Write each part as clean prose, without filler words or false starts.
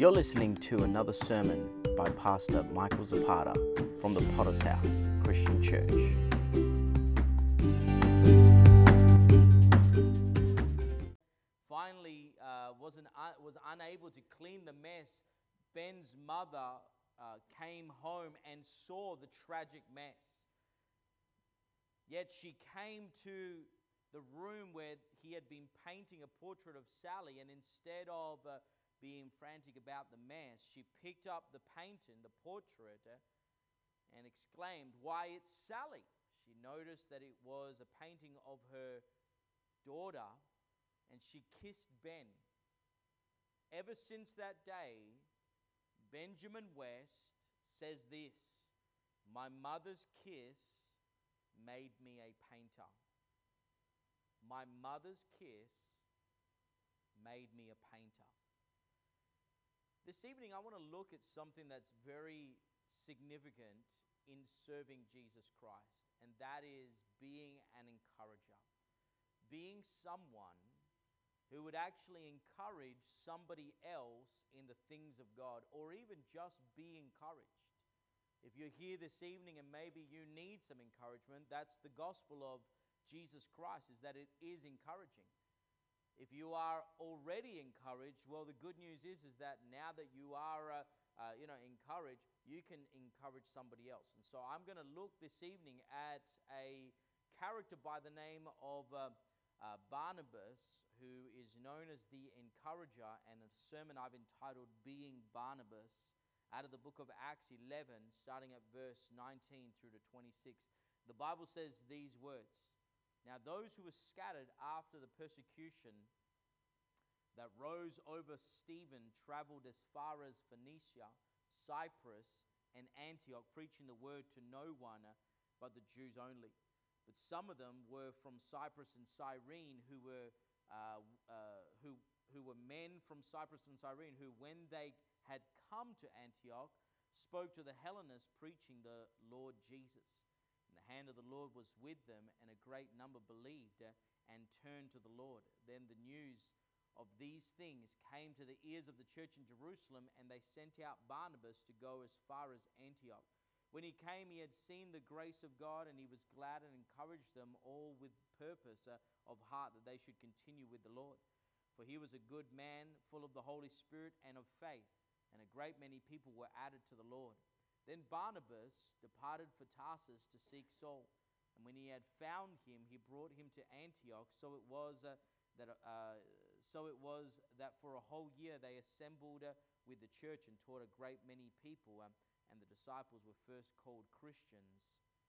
You're listening to another sermon by Pastor Michael Zapata from the Potter's House Christian Church. Finally was unable to clean the mess. Ben's mother came home and saw the tragic mess. Yet she came to the room where he had been painting a portrait of Sally, and instead of being frantic about the mess, she picked up the painting, the portrait, and exclaimed, "Why, it's Sally." She noticed that it was a painting of her daughter, and she kissed Ben. Ever since that day, Benjamin West says this: "My mother's kiss made me a painter." My mother's kiss made me a painter. This evening, I want to look at something that's very significant in serving Jesus Christ, and that is being an encourager. Being someone who would actually encourage somebody else in the things of God, or even just be encouraged. If you're here this evening and maybe you need some encouragement, that's the gospel of Jesus Christ, is that it is encouraging. If you are already encouraged, well, the good news is that now that you are encouraged, you can encourage somebody else. And so I'm going to look this evening at a character by the name of Barnabas, who is known as the encourager, and a sermon I've entitled Being Barnabas, out of the book of Acts 11, starting at verse 19 through to 26. The Bible says these words: "Now those who were scattered after the persecution that rose over Stephen traveled as far as Phoenicia, Cyprus, and Antioch, preaching the word to no one but the Jews only. But some of them were from Cyprus and Cyrene, who were men from Cyprus and Cyrene, who, when they had come to Antioch, spoke to the Hellenists, preaching the Lord Jesus. And the hand of the Lord was with them, and a great number believed and turned to the Lord. Then the news of these things came to the ears of the church in Jerusalem, and they sent out Barnabas to go as far as Antioch. When he came, he had seen the grace of God, and he was glad and encouraged them all with purpose of heart that they should continue with the Lord. For he was a good man, full of the Holy Spirit and of faith, and a great many people were added to the Lord. Then Barnabas departed for Tarsus to seek Saul, and when he had found him, he brought him to Antioch. So it was that for a whole year they assembled with the church and taught a great many people, and the disciples were first called Christians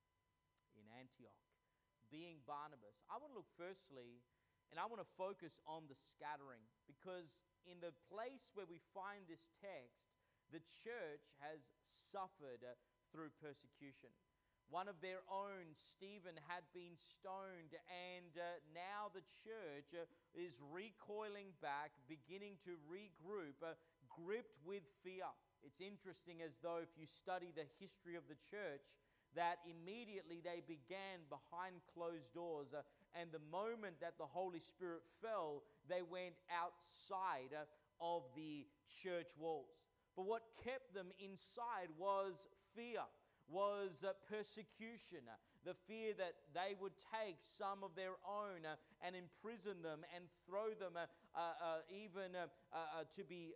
in Antioch." Being Barnabas. I want to look firstly, and I want to focus on the scattering, because in the place where we find this text, the church has suffered through persecution. One of their own, Stephen, had been stoned, and now the church is recoiling back, beginning to regroup, gripped with fear. It's interesting, as though if you study the history of the church, that immediately they began behind closed doors, and the moment that the Holy Spirit fell, they went outside of the church walls. But what kept them inside was fear, was persecution, the fear that they would take some of their own and imprison them and throw them even to be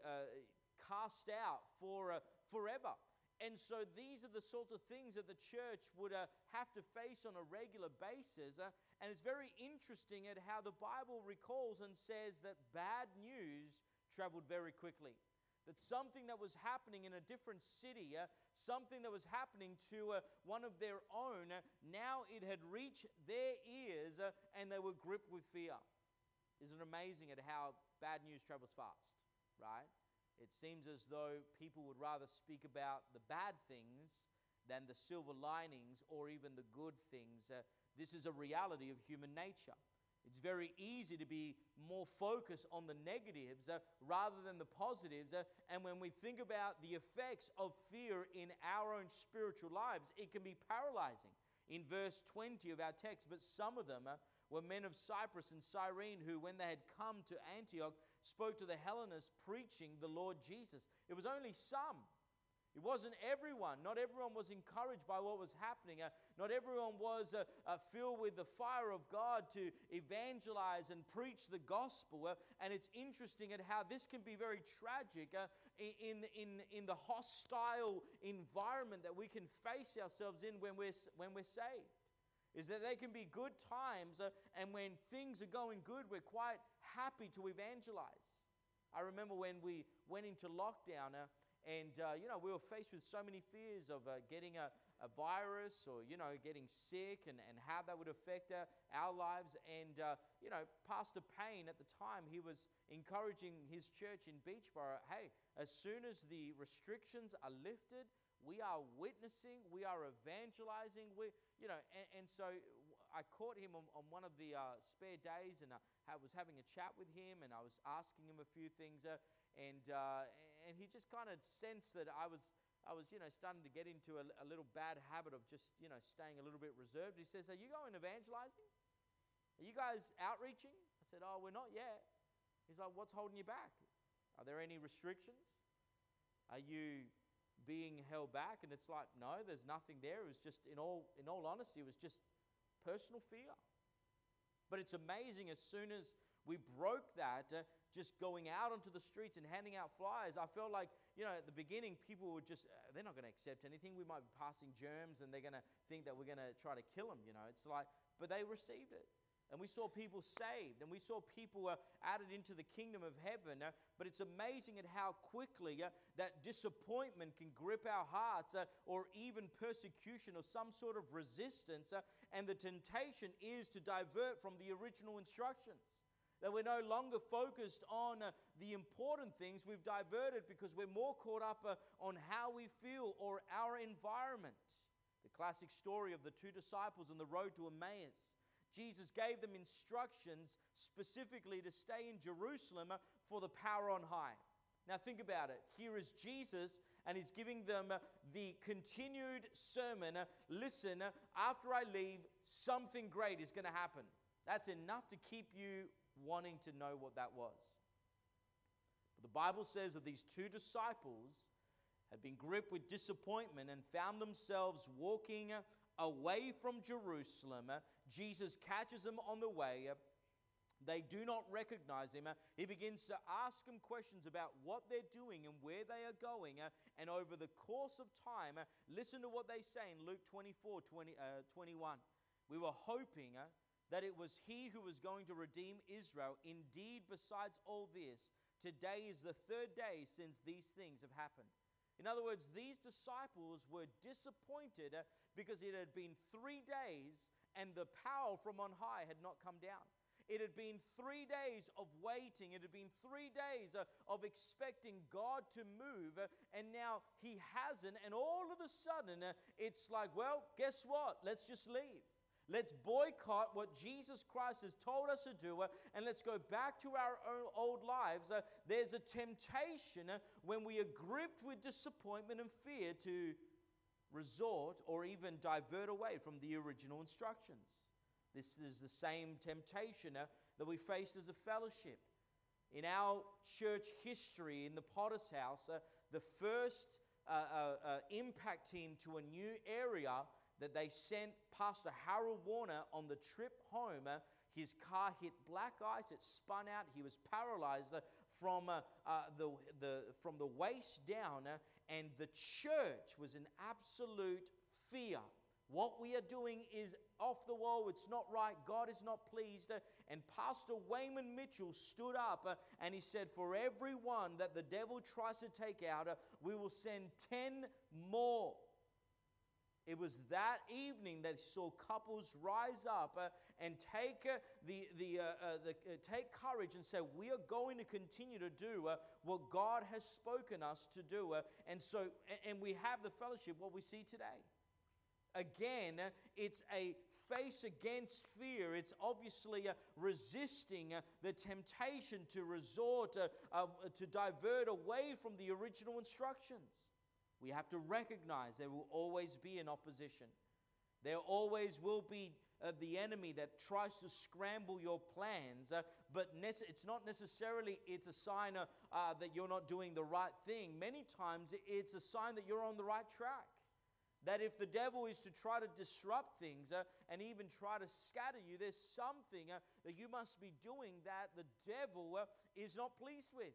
cast out for forever. And so these are the sort of things that the church would have to face on a regular basis. And it's very interesting at how the Bible recalls and says that bad news traveled very quickly. That something that was happening in a different city, something that was happening to one of their own, now it had reached their ears and they were gripped with fear. Isn't it amazing at how bad news travels fast, right? It seems as though people would rather speak about the bad things than the silver linings or even the good things. This is a reality of human nature. It's very easy to be more focused on the negatives rather than the positives. And when we think about the effects of fear in our own spiritual lives, it can be paralyzing. In verse 20 of our text, "But some of them were men of Cyprus and Cyrene, who, when they had come to Antioch, spoke to the Hellenists, preaching the Lord Jesus. It was only some. It wasn't everyone. Not everyone was encouraged by what was happening. Not everyone was filled with the fire of God to evangelize and preach the gospel. And it's interesting at how this can be very tragic in the hostile environment that we can face ourselves in when we're saved. Is that there can be good times, and when things are going good, we're quite happy to evangelize. I remember when we went into lockdown, and we were faced with so many fears of getting a virus, or getting sick, and how that would affect our lives. And Pastor Payne at the time, he was encouraging his church in Beachboro, hey, as soon as the restrictions are lifted, we are witnessing, we are evangelizing, so I caught him on one of the spare days, and I was having a chat with him, and I was asking him a few things, and he just kind of sensed that I was starting to get into a little bad habit of just staying a little bit reserved. He says, "Are you going evangelizing? Are you guys outreaching?" I said, "Oh, we're not yet." He's like, "What's holding you back? Are there any restrictions? Are you being held back?" And it's like, no, there's nothing there. It was just, in all honesty, it was just personal fear. But it's amazing, as soon as we broke that, just going out onto the streets and handing out flyers, I felt like, at the beginning, people were just, they're not going to accept anything. We might be passing germs, and they're going to think that we're going to try to kill them, It's like, but they received it. And we saw people saved, and we saw people added into the kingdom of heaven. But it's amazing at how quickly that disappointment can grip our hearts, or even persecution or some sort of resistance. And the temptation is to divert from the original instructions. That we're no longer focused on the important things. We've diverted because we're more caught up on how we feel or our environment. The classic story of the two disciples on the road to Emmaus. Jesus gave them instructions specifically to stay in Jerusalem for the power on high. Now think about it. Here is Jesus, and he's giving them the continued sermon. Listen, after I leave, something great is going to happen. That's enough to keep you wanting to know what that was. But the Bible says that these two disciples had been gripped with disappointment and found themselves walking away from Jerusalem. Jesus catches them on the way. They do not recognize him. He begins to ask them questions about what they're doing and where they are going. And over the course of time, listen to what they say in Luke 24:21. We were hoping that it was he who was going to redeem Israel. Indeed, besides all this, today is the third day since these things have happened. In other words, these disciples were disappointed because it had been 3 days and the power from on high had not come down. It had been 3 days of waiting. It had been 3 days of expecting God to move, and now he hasn't. And all of a sudden, it's like, well, guess what? Let's just leave. Let's boycott what Jesus Christ has told us to do, and let's go back to our own old lives. There's a temptation when we are gripped with disappointment and fear to resort or even divert away from the original instructions. This is the same temptation that we faced as a fellowship. In our church history, in the Potter's House, the first impact team to a new area that they sent Pastor Harold Warner on the trip home. His car hit black ice. It spun out. He was paralyzed from the waist down, and the church was in absolute fear. What we are doing is off the wall. It's not right. God is not pleased. And Pastor Wayman Mitchell stood up and he said, for every one that the devil tries to take out, we will send 10 more. It was that evening that saw couples rise up and take take courage and say, we are going to continue to do what God has spoken us to do. And we have the fellowship, what we see today. Again, it's a face against fear. It's obviously resisting the temptation to resort, to divert away from the original instructions. We have to recognize there will always be an opposition. There always will be of the enemy that tries to scramble your plans, but it's not necessarily it's a sign that you're not doing the right thing. Many times it's a sign that you're on the right track. That if the devil is to try to disrupt things and even try to scatter you, there's something that you must be doing that the devil is not pleased with.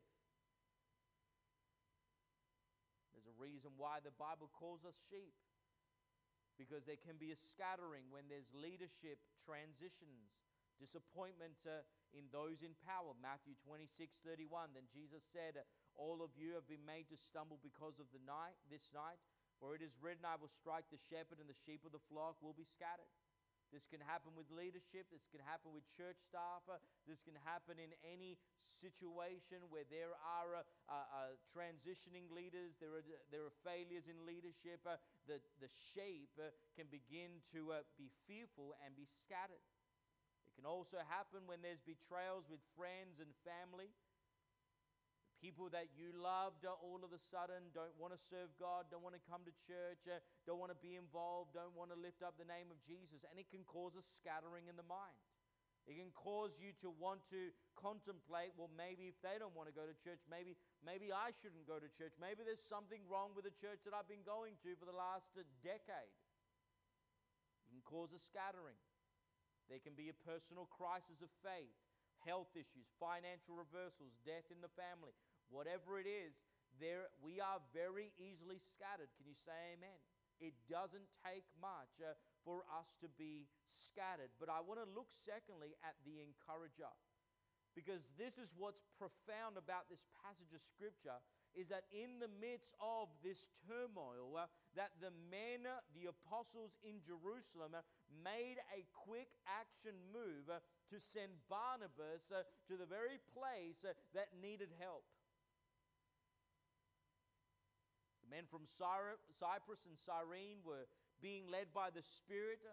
There's a reason why the Bible calls us sheep. Because there can be a scattering when there's leadership transitions, disappointment in those in power. Matthew 26:31. Then Jesus said, all of you have been made to stumble because of this night. For it is written, I will strike the shepherd, and the sheep of the flock will be scattered. This can happen with leadership. This can happen with church staff. This can happen in any situation where there are transitioning leaders. There are failures in leadership. The sheep can begin to be fearful and be scattered. It can also happen when there's betrayals with friends and family. People that you loved all of a sudden don't want to serve God, don't want to come to church, don't want to be involved, don't want to lift up the name of Jesus. And it can cause a scattering in the mind. It can cause you to want to contemplate, well, maybe if they don't want to go to church, maybe I shouldn't go to church. Maybe there's something wrong with the church that I've been going to for the last decade. It can cause a scattering. There can be a personal crisis of faith, health issues, financial reversals, death in the family. Whatever it is, we are very easily scattered. Can you say amen? It doesn't take much for us to be scattered. But I want to look secondly at the encourager. Because this is what's profound about this passage of Scripture, is that in the midst of this turmoil, that the men, the apostles in Jerusalem, made a quick action move to send Barnabas to the very place that needed help. The men from Cyprus and Cyrene were being led by the Spirit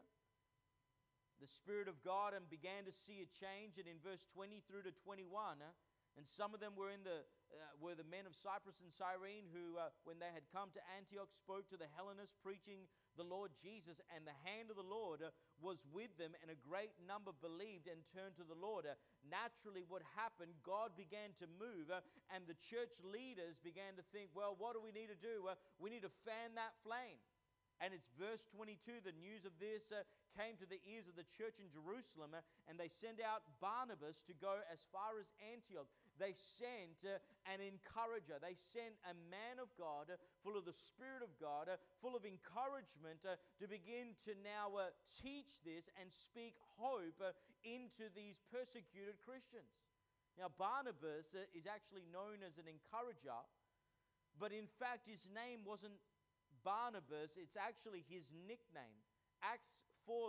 of God, and began to see a change. And in verse 20 through to 21, and some of them were the men of Cyprus and Cyrene who, when they had come to Antioch, spoke to the Hellenists, preaching the Lord Jesus. And the hand of the Lord was with them, and a great number believed and turned to the Lord. Naturally, what happened, God began to move, and the church leaders began to think, well, what do we need to do? We need to fan that flame. And it's verse 22, the news of this came to the ears of the church in Jerusalem, and they sent out Barnabas to go as far as Antioch. They sent an encourager. They sent a man of God, full of the Spirit of God, full of encouragement, to begin to now teach this and speak hope into these persecuted Christians. Now, Barnabas is actually known as an encourager, but in fact his name wasn't Barnabas, it's actually his nickname. Acts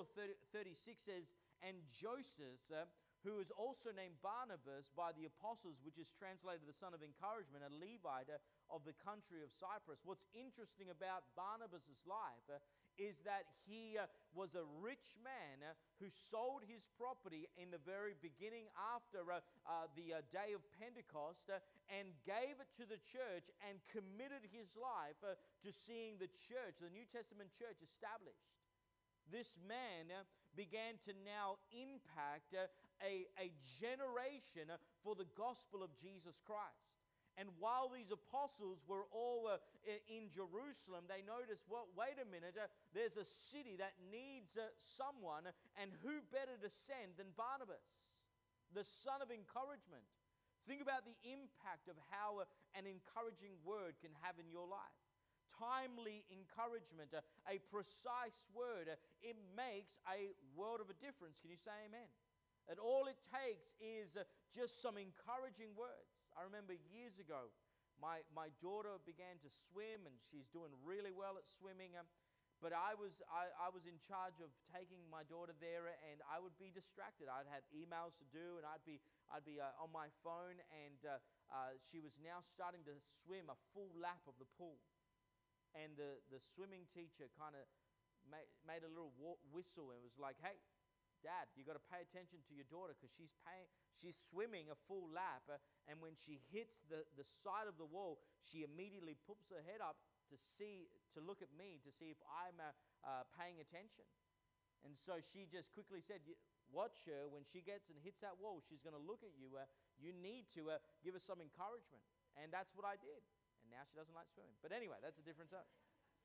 4:36 says, and Joseph, who is also named Barnabas by the apostles, which is translated the son of encouragement, a Levite of the country of Cyprus. What's interesting about Barnabas' life is that he was a rich man who sold his property in the very beginning after the day of Pentecost and gave it to the church and committed his life to seeing the church, the New Testament church, established. This man began to now impact a generation for the gospel of Jesus Christ. And while these apostles were all in Jerusalem, they noticed, well, wait a minute, there's a city that needs someone, and who better to send than Barnabas, the son of encouragement? Think about the impact of how an encouraging word can have in your life. Timely encouragement, a precise word, it makes a world of a difference. Can you say amen? And all it takes is just some encouraging words. I remember years ago, my daughter began to swim, and she's doing really well at swimming. But I was in charge of taking my daughter there, and I would be distracted. I'd had emails to do, and I'd be on my phone, and she was now starting to swim a full lap of the pool. And the swimming teacher kind of made a little whistle and was like, hey, Dad, you got to pay attention to your daughter, because she's swimming a full lap, and when she hits the side of the wall, she immediately puts her head up to look at me to see if I'm paying attention. And so she just quickly said, watch her. When she gets and hits that wall, she's going to look at you. You need to give her some encouragement. And that's what I did. And now she doesn't like swimming. But anyway, that's a different subject.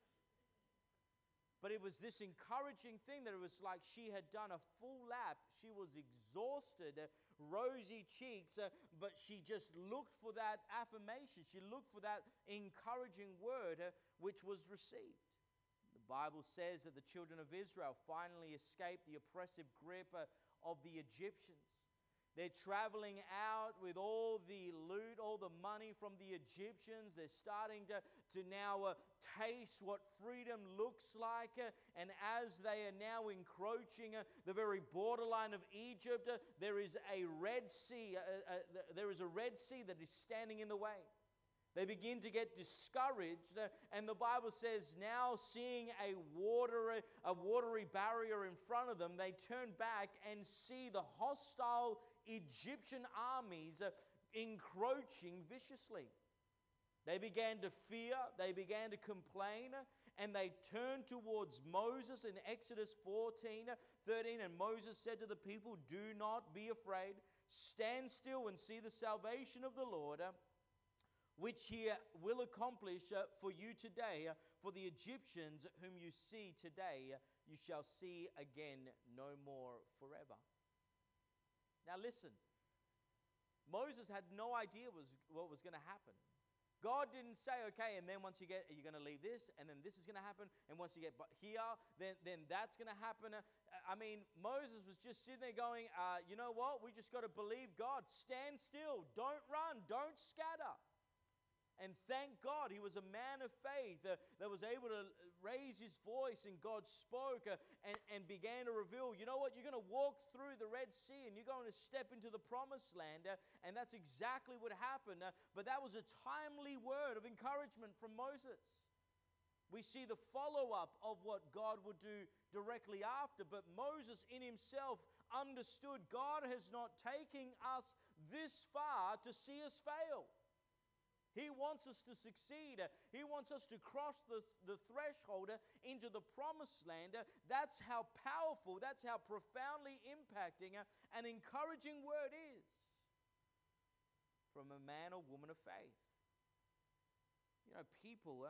But it was this encouraging thing that it was like she had done a full lap. She was exhausted, rosy cheeks, but she just looked for that affirmation. She looked for that encouraging word which was received. The Bible says that the children of Israel finally escaped the oppressive grip of the Egyptians. They're traveling out with all the loot, all the money from the Egyptians. They're starting to now taste what freedom looks like. And as they are now encroaching the very borderline of Egypt, there is a Red Sea. There is a Red Sea that is standing in the way. They begin to get discouraged, and the Bible says now seeing a watery barrier in front of them, they turn back and see the hostile Egyptian armies encroaching viciously. They began to fear, they began to complain, and they turned towards Moses in Exodus 14:13. And Moses said to the people, "Do not be afraid, stand still and see the salvation of the Lord, which he will accomplish for you today. For the Egyptians whom you see today, you shall see again no more forever." Now listen, Moses had no idea what was going to happen. God didn't say, okay, and then once you're going to leave this, and then this is going to happen, and once you get here, then that's going to happen. I mean, Moses was just sitting there going, you know what? We just got to believe God. Stand still. Don't run. Don't scatter. And thank God he was a man of faith that was able to raise his voice, and God spoke and began to reveal, you know what, you're going to walk through the Red Sea and you're going to step into the promised land. And that's exactly what happened. But that was a timely word of encouragement from Moses. We see the follow-up of what God would do directly after. But Moses in himself understood God has not taken us this far to see us fail. He wants us to succeed. He wants us to cross the threshold into the promised land. That's how powerful, that's how profoundly impacting and encouraging word is from a man or woman of faith. You know, people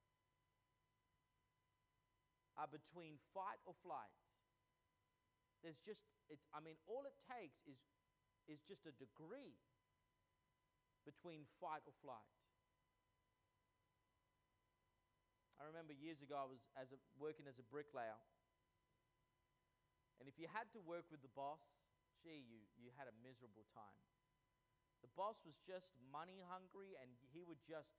are between fight or flight. There's just, all it takes is just a degree between fight or flight. I remember years ago I was working as a bricklayer, and if you had to work with the boss, you had a miserable time. The boss was just money hungry, and he would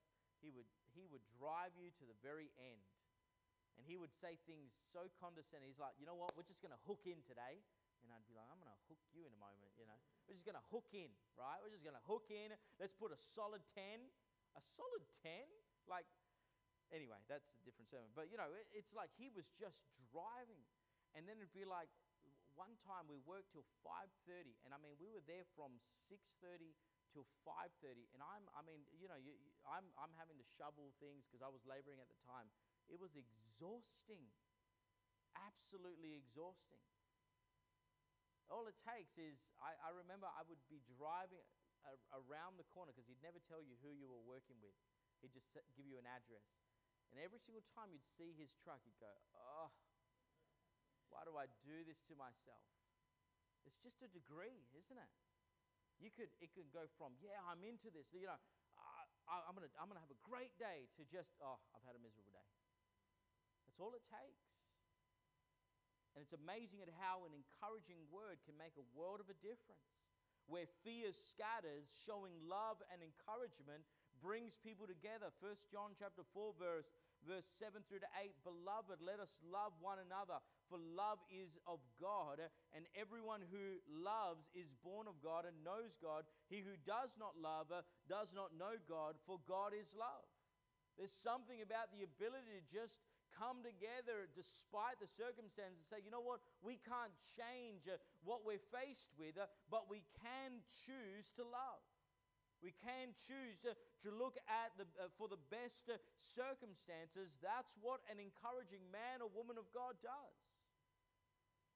drive you to the very end, and he would say things so condescending. He's like, you know what? We're just going to hook in today. And I'd be like, I'm going to hook you in a moment, you know. We're just going to hook in, right? We're just going to hook in. Let's put a solid 10. A solid 10? Like, anyway, that's a different sermon. But, you know, it's like he was just driving. And then it'd be like, one time we worked till 5:30. And, we were there from 6:30 till 5:30. And I'm having to shovel things because I was laboring at the time. It was exhausting. Absolutely exhausting. All it takes is, I remember I would be driving around the corner because he'd never tell you who you were working with. He'd just give you an address. And every single time you'd see his truck, you'd go, oh, why do I do this to myself? It's just a degree, isn't it? It could go from, yeah, I'm into this, you know, I'm gonna have a great day, to just, oh, I've had a miserable day. That's all it takes. And it's amazing at how an encouraging word can make a world of a difference. Where fear scatters, showing love and encouragement brings people together. 1 John chapter 4, verse 7 through to 8. Beloved, let us love one another, for love is of God, and everyone who loves is born of God and knows God. He who does not love does not know God, for God is love. There's something about the ability to just come together despite the circumstances and say, you know what, we can't change what we're faced with, but we can choose to love. We can choose to look at for the best circumstances. That's what an encouraging man or woman of God does.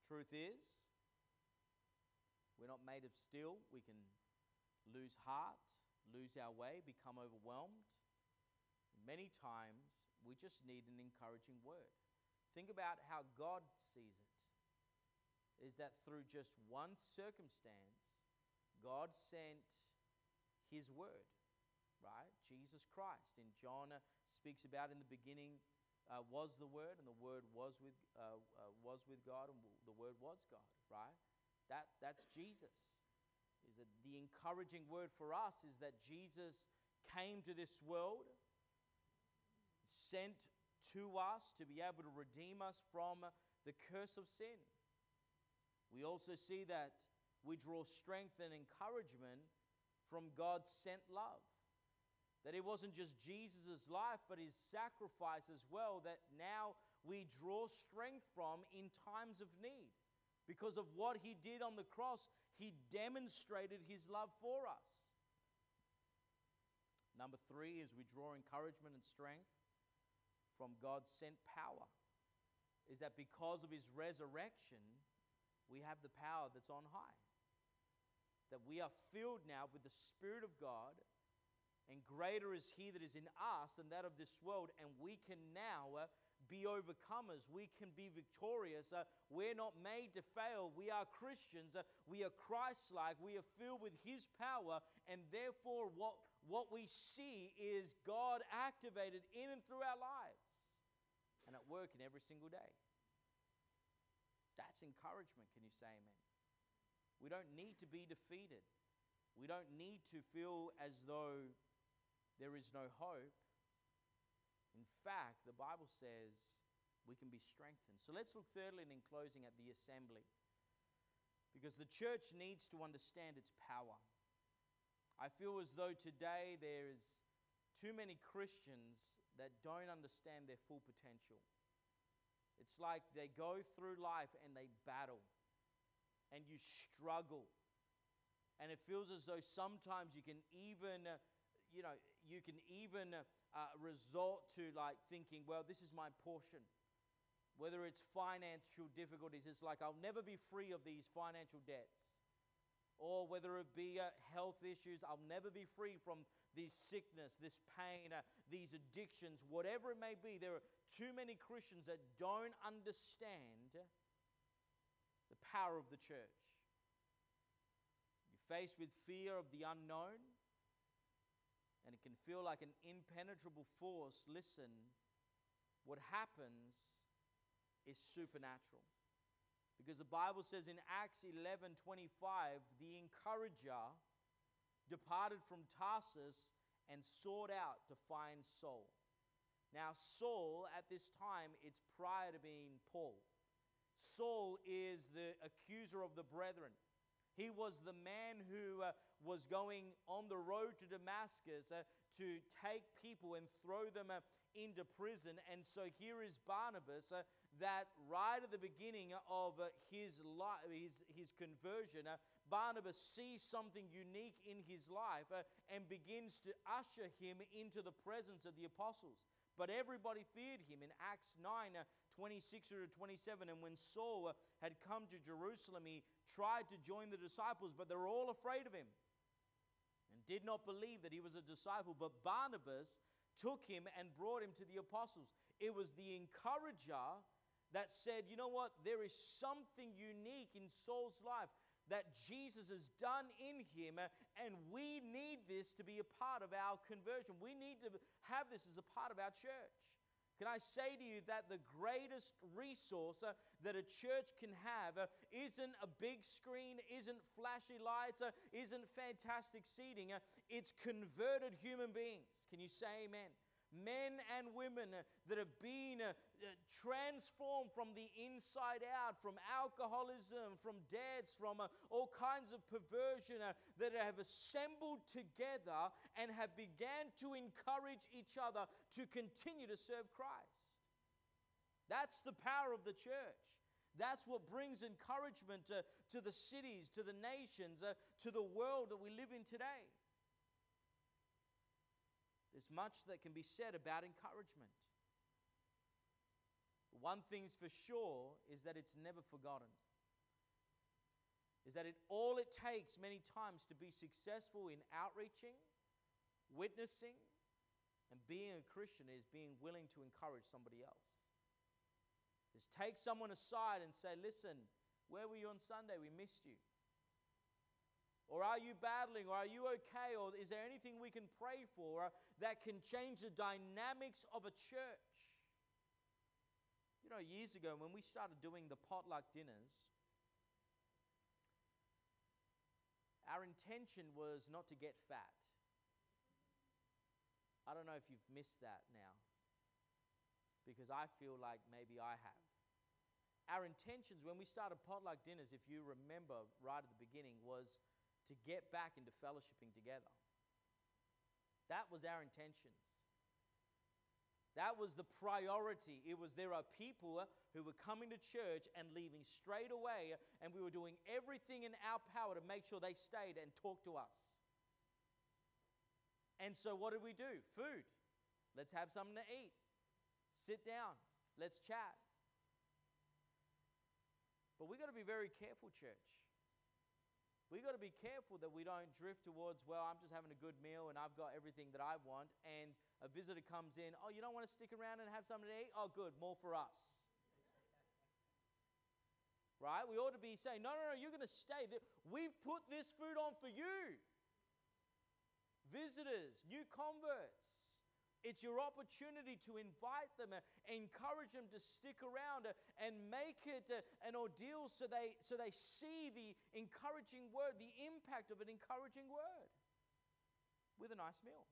Truth is, we're not made of steel. We can lose heart, lose our way, become overwhelmed. Many times, we just need an encouraging word. Think about how God sees it. Is that through just one circumstance, God sent his word, right? Jesus Christ. In John speaks about in the beginning was the word, and the word was with God, and the word was God, right? That's Jesus. Is that the encouraging word for us is that Jesus came to this world, sent to us to be able to redeem us from the curse of sin. We also see that we draw strength and encouragement from God's sent love. That it wasn't just Jesus' life, but his sacrifice as well, that now we draw strength from in times of need. Because of what he did on the cross, he demonstrated his love for us. Number 3 is we draw encouragement and strength from God's sent power. Is that because of his resurrection, we have the power that's on high. That we are filled now with the Spirit of God, and greater is he that is in us than that of this world, and we can now be overcomers. We can be victorious. We're not made to fail. We are Christians. We are Christ-like. We are filled with his power, and therefore what we see is God activated in and through our lives and at work in every single day. That's encouragement. Can you say amen? We don't need to be defeated. We don't need to feel as though there is no hope. In fact, the Bible says we can be strengthened. So let's look thirdly and in closing at the assembly. Because the church needs to understand its power. I feel as though today there is too many Christians that don't understand their full potential. It's like they go through life and they battle and you struggle. And it feels as though sometimes you can even, resort to like thinking, well, this is my portion. Whether it's financial difficulties, it's like I'll never be free of these financial debts. Or whether it be health issues, I'll never be free from this sickness, this pain, these addictions, whatever it may be. There are too many Christians that don't understand the power of the church. You're faced with fear of the unknown, and it can feel like an impenetrable force. Listen, what happens is supernatural. Because the Bible says in Acts 11:25, the encourager departed from Tarsus and sought out to find Saul. Now, Saul, at this time, it's prior to being Paul. Saul is the accuser of the brethren. He was the man who was going on the road to Damascus to take people and throw them into prison. And so here is Barnabas, that right at the beginning of his conversion, Barnabas sees something unique in his life and begins to usher him into the presence of the apostles. But everybody feared him. In Acts 9:26 to 27, and when Saul had come to Jerusalem, he tried to join the disciples, but they were all afraid of him and did not believe that he was a disciple. But Barnabas took him and brought him to the apostles. It was the encourager that said, you know what, there is something unique in Saul's life that Jesus has done in him, and we need this to be a part of our conversion. We need to have this as a part of our church. Can I say to you that the greatest resource that a church can have isn't a big screen, isn't flashy lights, isn't fantastic seating. It's converted human beings. Can you say amen? Men and women that have been transformed from the inside out, from alcoholism, from debts, from all kinds of perversion, that have assembled together and have began to encourage each other to continue to serve Christ. That's the power of the church. That's what brings encouragement to the cities, to the nations, to the world that we live in today. There's much that can be said about encouragement. One thing's for sure is that it's never forgotten. is that all it takes many times to be successful in outreaching, witnessing, and being a Christian is being willing to encourage somebody else. Just take someone aside and say, listen, where were you on Sunday? We missed you. Or are you battling? Or are you okay? Or is there anything we can pray for that can change the dynamics of a church? You know, years ago when we started doing the potluck dinners, our intention was not to get fat. I don't know if you've missed that now, because I feel like maybe I have. Our intentions when we started potluck dinners, if you remember right at the beginning, was to get back into fellowshipping together. That was our intentions. That was the priority. It was there are people who were coming to church and leaving straight away, and we were doing everything in our power to make sure they stayed and talked to us. And so what did we do? Food. Let's have something to eat. Sit down. Let's chat. But we got to be very careful, church. We got to be careful that we don't drift towards, well, I'm just having a good meal and I've got everything that I want, and a visitor comes in, oh, you don't want to stick around and have something to eat? Oh, good, more for us. Right? We ought to be saying, no, you're going to stay. We've put this food on for you. Visitors, new converts. It's your opportunity to invite them, encourage them to stick around, and make it an ordeal so they see the encouraging word, the impact of an encouraging word with a nice meal.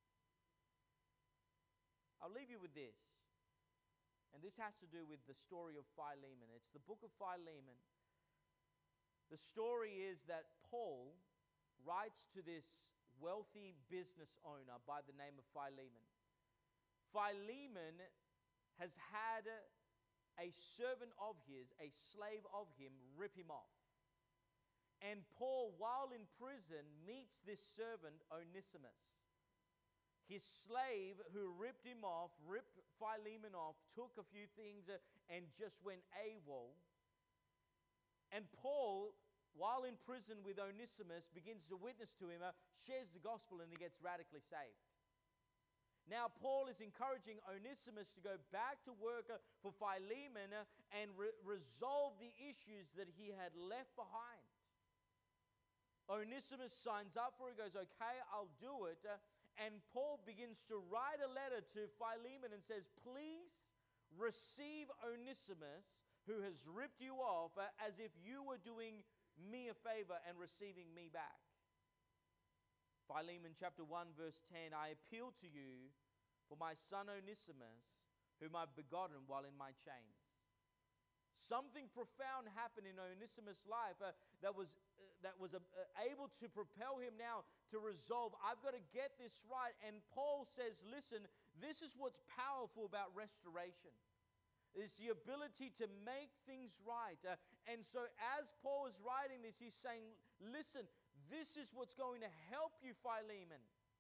I'll leave you with this, and this has to do with the story of Philemon. It's the book of Philemon. The story is that Paul writes to this wealthy business owner by the name of Philemon. Philemon has had a servant of his, a slave of him, rip him off. And Paul, while in prison, meets this servant, Onesimus. His slave who ripped him off, ripped Philemon off, took a few things and just went AWOL. And Paul, while in prison with Onesimus, begins to witness to him, shares the gospel, and he gets radically saved. Now, Paul is encouraging Onesimus to go back to work for Philemon and resolve the issues that he had left behind. Onesimus signs up for it, goes, okay, I'll do it. And Paul begins to write a letter to Philemon and says, please receive Onesimus, who has ripped you off, as if you were doing me a favor and receiving me back. Philemon chapter 1 verse 10, I appeal to you for my son Onesimus, whom I've begotten while in my chains. Something profound happened in Onesimus' life that was able to propel him now to resolve, I've got to get this right. And Paul says, listen, this is what's powerful about restoration. It's the ability to make things right. And so as Paul is writing this, he's saying, listen, this is what's going to help you, Philemon.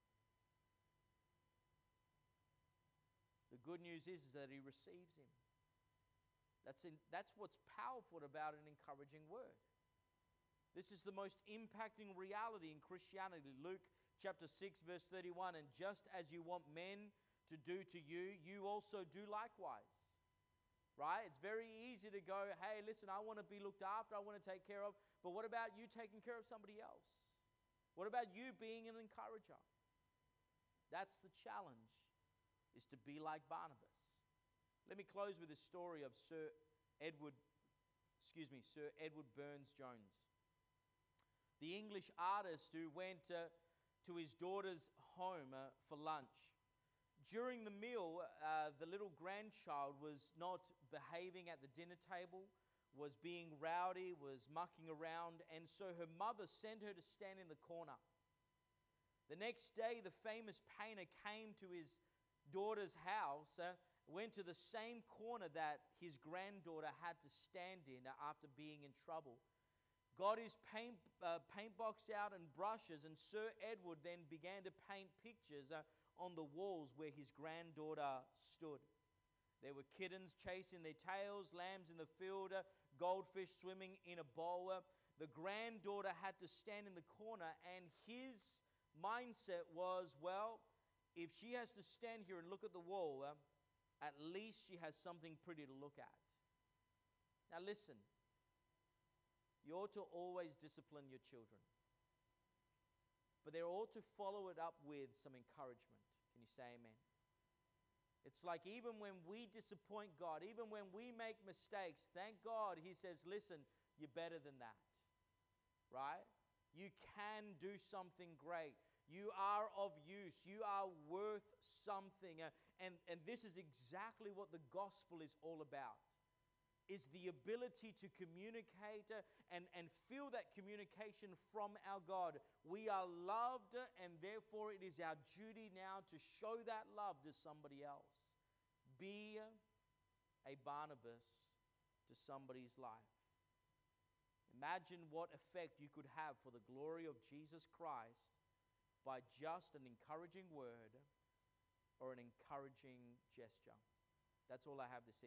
The good news is that he receives him. That's what's powerful about an encouraging word. This is the most impacting reality in Christianity. Luke chapter 6 verse 31, and just as you want men to do to you, you also do likewise. Right? It's very easy to go, hey, listen, I want to be looked after, I want to take care of, but what about you taking care of somebody else? What about you being an encourager? That's the challenge, is to be like Barnabas. Let me close with the story of Sir Edward Burne-Jones, the English artist who went to his daughter's home for lunch. During the meal, the little grandchild was not behaving at the dinner table, was being rowdy, was mucking around, and so her mother sent her to stand in the corner. The next day, the famous painter came to his daughter's house, went to the same corner that his granddaughter had to stand in after being in trouble, got his paint box out and brushes, and Sir Edward then began to paint pictures on the walls where his granddaughter stood. There were kittens chasing their tails, lambs in the field, goldfish swimming in a bowl. The granddaughter had to stand in the corner, and his mindset was, well, if she has to stand here and look at the wall, at least she has something pretty to look at. Now listen, you ought to always discipline your children, but they ought to follow it up with some encouragement. Can you say amen? It's like even when we disappoint God, even when we make mistakes, thank God He says, listen, you're better than that, right? You can do something great. You are of use. You are worth something. And this is exactly what the gospel is all about, is the ability to communicate and feel that communication from our God. We are loved, and therefore it is our duty now to show that love to somebody else. Be a Barnabas to somebody's life. Imagine what effect you could have for the glory of Jesus Christ by just an encouraging word or an encouraging gesture. That's all I have this evening.